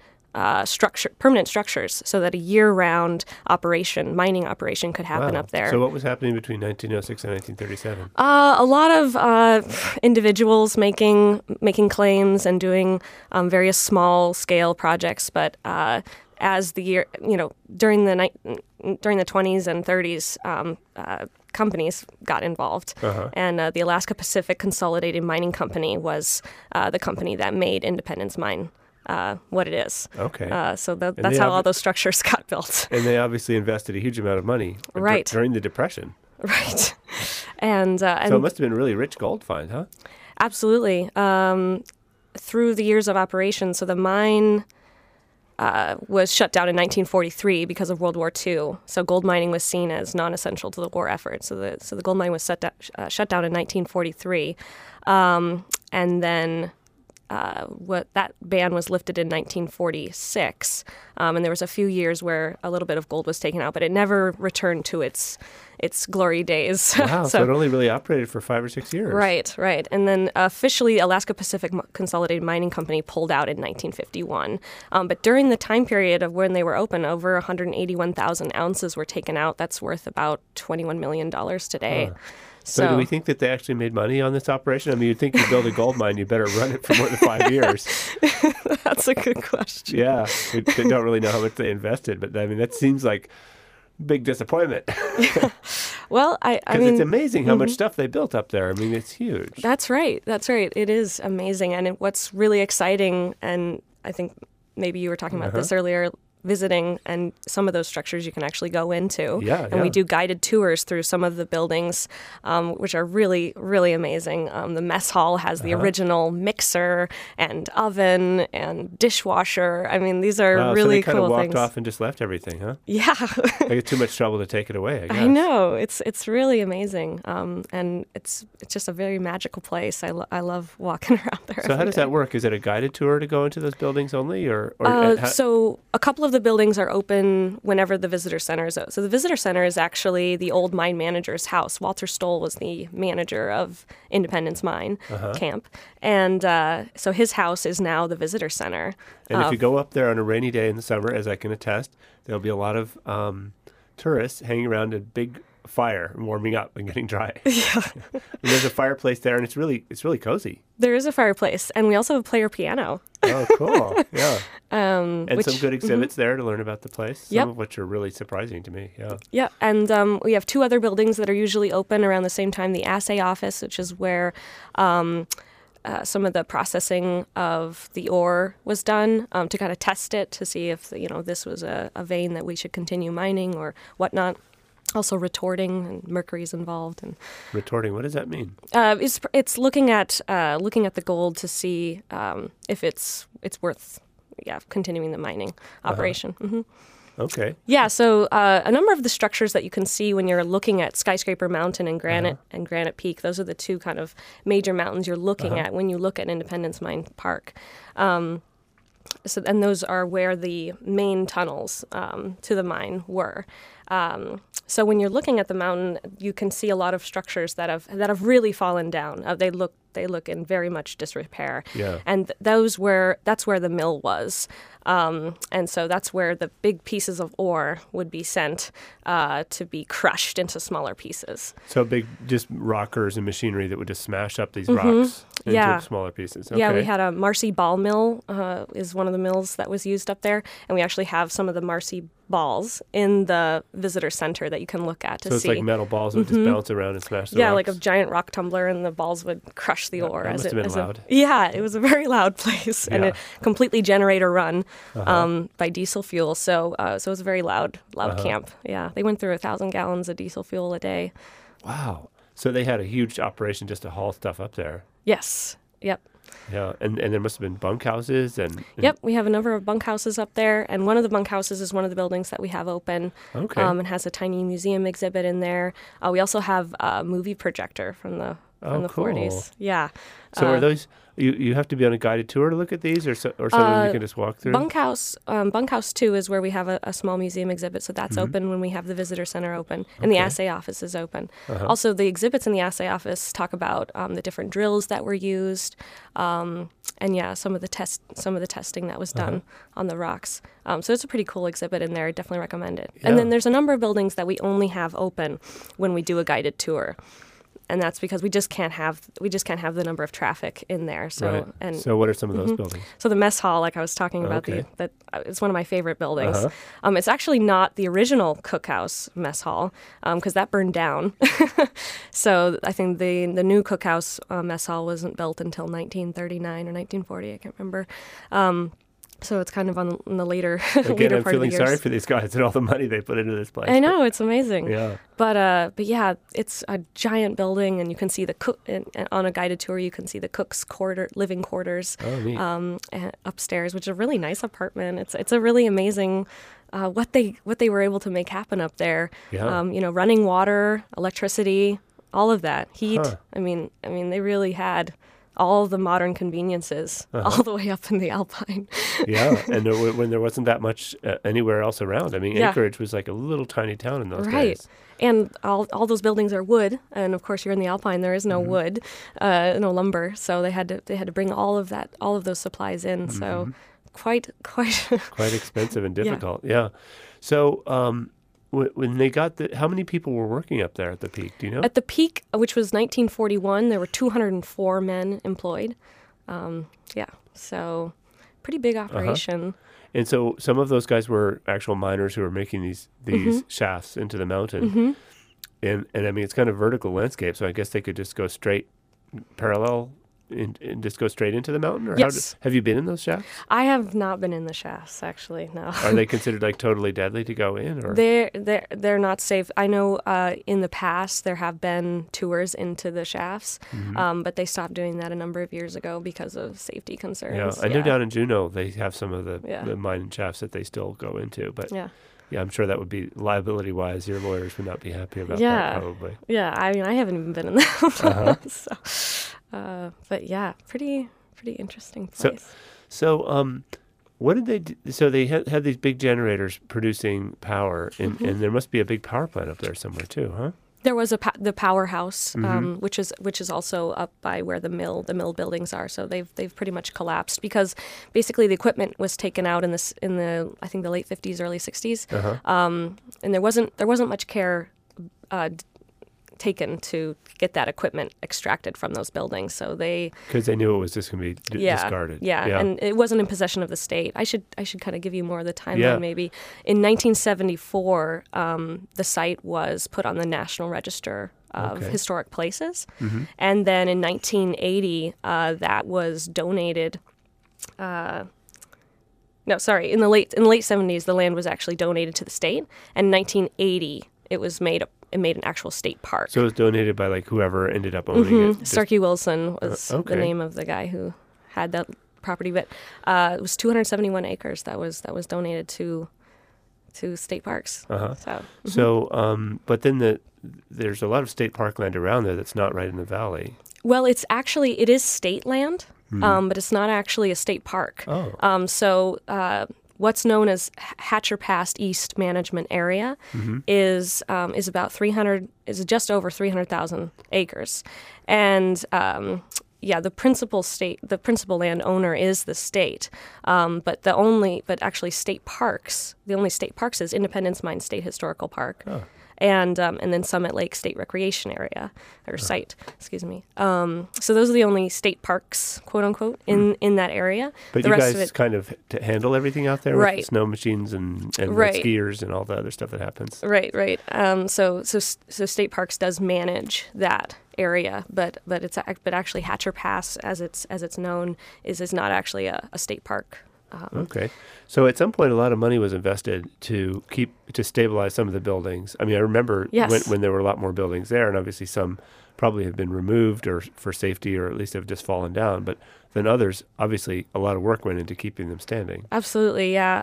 structures, so that a year-round mining operation could happen up there. So what was happening between 1906 and 1937? A lot of individuals making claims and doing various small-scale projects, but as the year, during the 20s and 30s, companies got involved. And the Alaska Pacific Consolidated Mining Company was the company that made Independence Mine what it is. Okay. So that's how all those structures got built. And they obviously invested a huge amount of money during the Depression. Right. And so it must have been a really rich gold find, huh? Absolutely. Through the years of operation, so the mine was shut down in 1943 because of World War II. So gold mining was seen as non-essential to the war effort. So the gold mine was shut down in 1943. And then that ban was lifted in 1946, and there was a few years where a little bit of gold was taken out, but it never returned to its glory days. Wow, so it only really operated for 5 or 6 years. Right. And then officially, Alaska Pacific Consolidated Mining Company pulled out in 1951. But during the time period of when they were open, over 181,000 ounces were taken out. That's worth about $21 million today. So do we think that they actually made money on this operation? I mean, you'd think you build a gold mine, you better run it for more than 5 years. That's a good question. Yeah, they don't really know how much they invested, but I mean, that seems like big disappointment. Well, I Because mean, it's amazing how much stuff they built up there. I mean, it's huge. That's right. It is amazing. And what's really exciting, and I think maybe you were talking about this earlier, visiting, and some of those structures you can actually go into. And we do guided tours through some of the buildings, which are really, really amazing. The mess hall has the original mixer and oven and dishwasher. I mean, these are really so they cool kind of things. walked off and just left everything, huh? Yeah. Like it's too much trouble to take it away, I guess. I know. It's really amazing. And it's just a very magical place. I love walking around there. So how every does day. that work? Is it a guided tour to go into those buildings only, or So a couple of the buildings are open whenever the visitor center is open. So the visitor center is actually the old mine manager's house. Walter Stoll was the manager of Independence Mine Camp. And so his house is now the visitor center. And if you go up there on a rainy day in the summer, as I can attest, there'll be a lot of tourists hanging around a big fire and warming up and getting dry. Yeah. And there's a fireplace there, and it's really cozy. There is a fireplace, and we also have a player piano. Oh, cool. Yeah. And which- some good exhibits there to learn about the place, some Yep. of which are really surprising to me. Yeah. Yeah, and we have two other buildings that are usually open around the same time. The assay office, which is where some of the processing of the ore was done to kind of test it to see if this was a vein that we should continue mining or whatnot. Also retorting, and mercury's involved. And Retorting, what does that mean? it's looking at the gold to see if it's worth continuing the mining operation. Mm-hmm. Okay. Yeah, so a number of the structures that you can see when you're looking at Skyscraper Mountain and Granite Peak, those are the two kind of major mountains you're looking at when you look at Independence Mine Park. And those are where the main tunnels to the mine were. So when you're looking at the mountain, you can see a lot of structures that have really fallen down. They look in very much disrepair. Yeah. And that's where the mill was. And so that's where the big pieces of ore would be sent to be crushed into smaller pieces. So big, just rockers and machinery that would just smash up these rocks into smaller pieces. Okay. Yeah, we had a Marcy Ball mill is one of the mills that was used up there. And we actually have some of the Marcy balls in the visitor center that you can look at to So it's see. like metal balls that would just bounce around and smash the Yeah, rocks. like a giant rock tumbler, and the balls would crush the ore. that as must it have been as loud. Yeah, it was a very loud place, and Yeah. it completely generator run by diesel fuel. So it was a very loud camp. Yeah, they went through 1,000 gallons of diesel fuel a day. Wow. So they had a huge operation just to haul stuff up there. Yes. Yep. Yeah, and there must have been bunkhouses and Yep, we have a number of bunkhouses up there, and one of the bunkhouses is one of the buildings that we have open. Okay. And has a tiny museum exhibit in there. We also have a movie projector from the cool. 40s. Yeah. So are those you have to be on a guided tour to look at these, or something you can just walk through? Bunkhouse 2 is where we have a small museum exhibit, so that's open when we have the visitor center open, and the assay office is open. Also, the exhibits in the assay office talk about the different drills that were used, and some of the testing that was done on the rocks. So it's a pretty cool exhibit in there. I definitely recommend it. Yeah. And then there's a number of buildings that we only have open when we do a guided tour. And that's because we just can't have the number of traffic in there. So right. So what are some of those buildings? So the mess hall, like I was talking about, Okay. it's one of my favorite buildings. It's actually not the original cookhouse mess hall because that burned down. So I think the new cookhouse mess hall wasn't built until 1939 or 1940. I can't remember. So it's kind of on the later Again, later I'm part of the feeling years. sorry for these guys and all the money they put into this place. I know, it's amazing. Yeah. But yeah, it's a giant building, and you can see the cook on a guided tour. You can see the cook's living quarters Oh, neat. upstairs, which is a really nice apartment. It's a really amazing what they were able to make happen up there. Yeah. Running water, electricity, all of that, heat. Huh. I mean, they really had all the modern conveniences all the way up in the Alpine. Yeah, and when there wasn't that much anywhere else around. I mean, Yeah. Anchorage was like a little tiny town in those Right. days. And all those buildings are wood, and of course you're in the Alpine. There is no wood, no lumber, so they had to bring all of those supplies in. So quite Quite expensive and difficult. Yeah. So when they got how many people were working up there at the peak? Do you know? At the peak, which was 1941, there were 204 men employed. So pretty big operation. And so some of those guys were actual miners who were making these shafts into the mountain. And I mean, it's kind of vertical landscape, so I guess they could just go straight parallel and just go straight into the mountain? Or Yes. Have you been in those shafts? I have not been in the shafts, actually, no. Are they considered like totally deadly to go in? Or They're not safe. I know in the past there have been tours into the shafts, but they stopped doing that a number of years ago because of safety concerns. I know down in Juneau they have some of the mining shafts that they still go into, but yeah, I'm sure that would be liability-wise. Your lawyers would not be happy about that, probably. Yeah, I mean, I haven't even been in them. But yeah, pretty interesting place. So what did they do? So they had these big generators producing power, and there must be a big power plant up there somewhere too, huh? There was the powerhouse, which is also up by where the mill buildings are. So they've pretty much collapsed because basically the equipment was taken out in the I think the late 50s, early 60s, and there wasn't much care taken to get that equipment extracted from those buildings. So because they knew it was just going to be discarded. Yeah, and it wasn't in possession of the state. I should kind of give you more of the timeline maybe. In 1974, the site was put on the National Register of Historic Places, and then in 1980, that was donated. In the late 70s, the land was actually donated to the state, and in 1980, it was made an actual state park. So it was donated by like whoever ended up owning it. Starkey Wilson was the name of the guy who had that property, but it was 271 acres that was donated to state parks. But then there's a lot of state parkland around there that's not right in the valley. Well, it is state land, but it's not actually a state park. What's known as Hatcher Pass East Management Area is about just over 300,000 acres, and the principal landowner is the state, but actually state parks. The only state parks is Independence Mine State Historical Park. And then Summit Lake State Recreation Area, or site, excuse me. So those are the only state parks, quote unquote, in that area. But the you rest guys of it, kind of handle everything out there with the snow machines and skiers and all the other stuff that happens. Right. So state parks does manage that area, but actually Hatcher Pass, as it's known, is not actually a state park. Okay. So at some point, a lot of money was invested to stabilize some of the buildings. I mean, I remember when there were a lot more buildings there, and obviously some probably have been removed or for safety, or at least have just fallen down. But then others, obviously, a lot of work went into keeping them standing. Absolutely, yeah.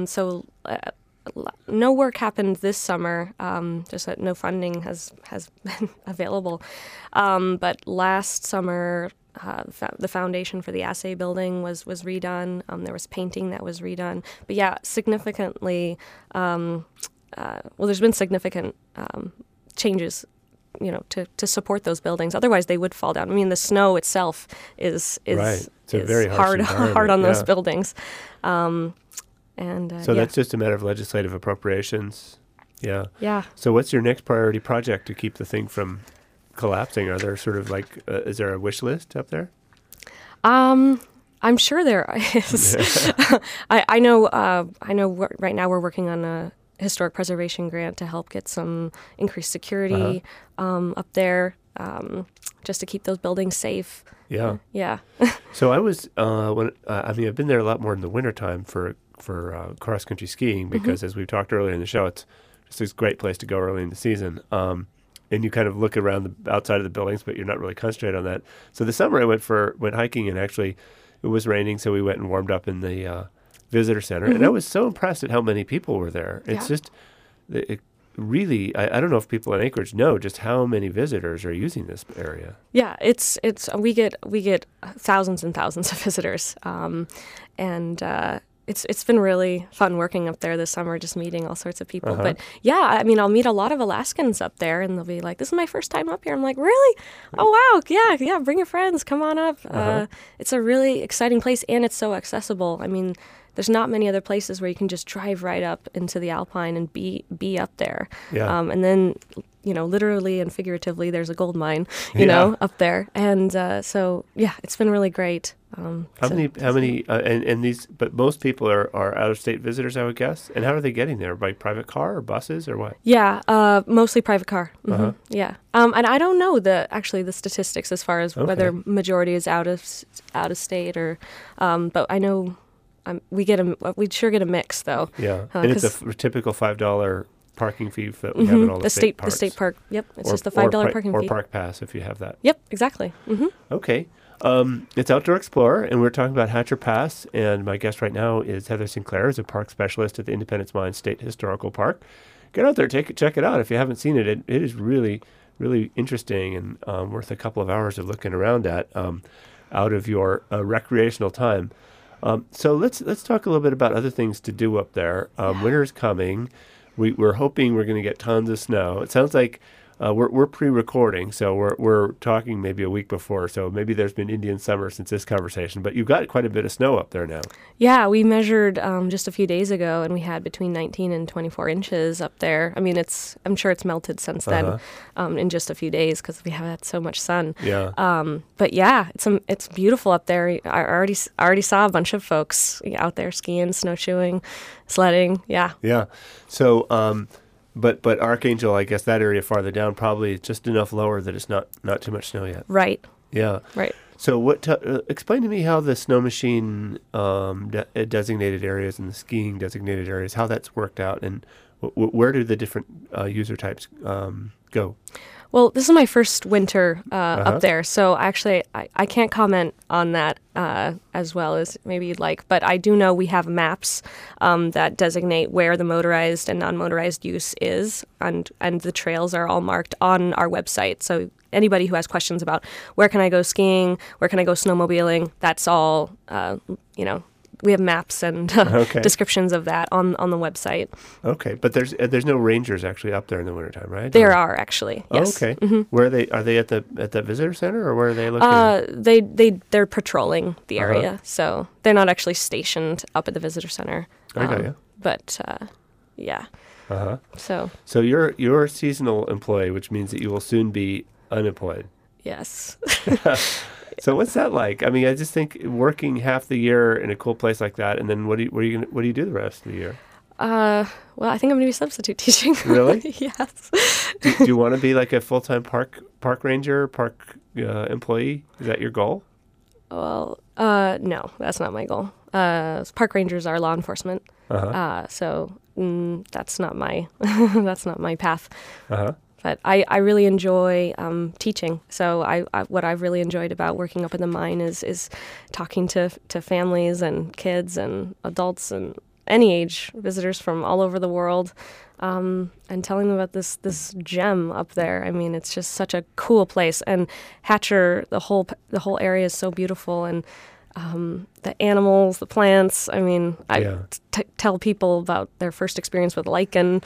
No work happened this summer, just that no funding has been available. But last summer, the foundation for the assay building was redone. There was painting that was redone. But yeah, significantly, there's been significant changes, to support those buildings. Otherwise, they would fall down. I mean, the snow itself is very hard on those buildings. So that's just a matter of legislative appropriations. Yeah. Yeah. So what's your next priority project to keep the thing from collapsing? Are there sort of is there a wish list up there? I'm sure there is. I know right now we're working on a historic preservation grant to help get some increased security up there, just to keep those buildings safe. Yeah. Yeah. So I was I've been there a lot more in the wintertime for cross country skiing because as we talked earlier in the show, it's just a great place to go early in the season. And you kind of look around the outside of the buildings, but you're not really concentrated on that. So this summer I went hiking, and actually it was raining, so we went and warmed up in the visitor center. And I was so impressed at how many people were there. It's just really, I don't know if people in Anchorage know just how many visitors are using this area. Yeah, we get thousands and thousands of visitors, and it's been really fun working up there this summer, just meeting all sorts of people. But yeah, I mean, I'll meet a lot of Alaskans up there, and they'll be like, "This is my first time up here." I'm like, "Really? Oh wow, yeah, bring your friends, come on up." It's a really exciting place, and it's so accessible. I mean, there's not many other places where you can just drive right up into the Alpine and be up there. Yeah. And then, literally and figuratively, there's a gold mine, up there. And so, it's been really great. How many, and these, but most people are out-of-state visitors, I would guess. And how are they getting there? By private car or buses or what? Yeah, mostly private car. Mm-hmm. Yeah. And I don't know the statistics as far as whether majority is out of state or, but I know we sure get a mix though. Yeah. And it's a typical $5 parking fee that we have in all the state parks. The state park, yep. It's just the $5 parking fee. Or park pass if you have that. Yep, exactly. Mm-hmm. Okay. It's Outdoor Explorer, and we're talking about Hatcher Pass, and my guest right now is Heather Sinclair, who's a park specialist at the Independence Mine State Historical Park. Get out there, check it out. If you haven't seen it, it is really, really interesting and worth a couple of hours of looking around at out of your recreational time. So let's talk a little bit about other things to do up there. Winter's coming. We're hoping we're going to get tons of snow. It sounds like we're pre-recording, so we're talking maybe a week before. So maybe there's been Indian summer since this conversation, but you've got quite a bit of snow up there now. Yeah, we measured just a few days ago, and we had between 19 and 24 inches up there. I mean, I'm sure it's melted since then in just a few days because we have had so much sun. Yeah. But yeah, it's beautiful up there. I already saw a bunch of folks out there skiing, snowshoeing, sledding. Yeah. Yeah. So. But Archangel, I guess that area farther down, probably just enough lower that it's not too much snow yet. Right. Yeah. Right. So explain to me how the snow machine designated areas and the skiing designated areas, how that's worked out, and where do the different user types go? Well, this is my first winter up there, so actually I can't comment on that as well as maybe you'd like, but I do know we have maps that designate where the motorized and non-motorized use is, and the trails are all marked on our website. So anybody who has questions about where can I go skiing, where can I go snowmobiling, that's all, we have maps and descriptions of that on the website. Okay, but there's no rangers actually up there in the wintertime, right? There are actually. Yes. Oh, okay. Mm-hmm. Where are they? Are they at the visitor center, or where are they located? They're patrolling the area, so they're not actually stationed up at the visitor center. I got you. But yeah. So you're a seasonal employee, which means that you will soon be unemployed. Yes. So what's that like? I mean, I just think working half the year in a cool place like that, and then what do you do the rest of the year? Well, I think I'm going to be substitute teaching. Really? Yes. Do you want to be like a full-time park ranger, park employee? Is that your goal? Well, no, that's not my goal. Park rangers are law enforcement, so that's not my that's not my path. But I really enjoy teaching. So what I've really enjoyed about working up in the mine is talking to families and kids and adults and any age visitors from all over the world, and telling them about this gem up there. I mean, it's just such a cool place. And Hatcher, the whole area is so beautiful, and the animals, the plants. I mean, I tell people about their first experience with lichen,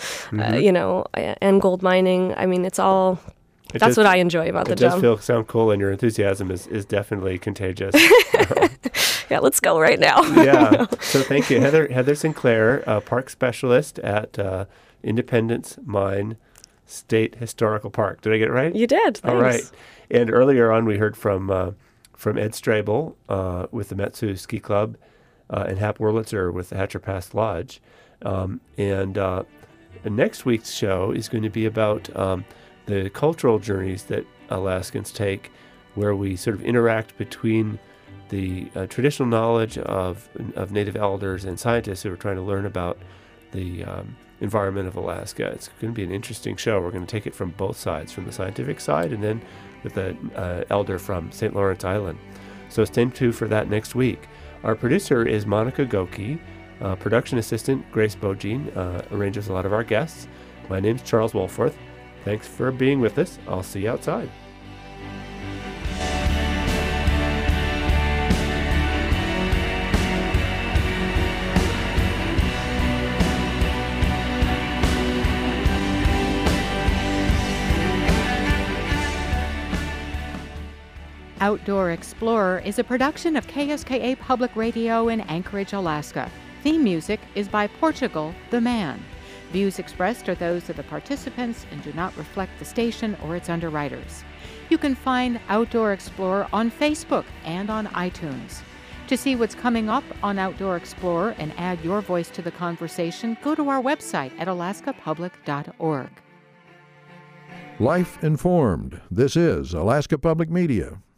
and gold mining. I mean, that's what I enjoy about the gem. It does sound cool, and your enthusiasm is definitely contagious. Yeah, let's go right now. Yeah. So thank you, Heather Sinclair, park specialist at Independence Mine State Historical Park. Did I get it right? You did. Thanks. All right. And earlier on, we heard from Ed Strabel with the Metsu Ski Club and Hap Wurlitzer with the Hatcher Pass Lodge. And next week's show is going to be about the cultural journeys that Alaskans take, where we sort of interact between the traditional knowledge of native elders and scientists who are trying to learn about the environment of Alaska. It's going to be an interesting show. We're going to take it from both sides, from the scientific side and then with an elder from St. Lawrence Island. So stay tuned for that next week. Our producer is Monica Goki. Production assistant Grace Bogine arranges a lot of our guests. My name's Charles Wolforth. Thanks for being with us. I'll see you outside. Outdoor Explorer is a production of KSKA Public Radio in Anchorage, Alaska. Theme music is by Portugal the Man. Views expressed are those of the participants and do not reflect the station or its underwriters. You can find Outdoor Explorer on Facebook and on iTunes. To see what's coming up on Outdoor Explorer and add your voice to the conversation, go to our website at alaskapublic.org. Life Informed. This is Alaska Public Media.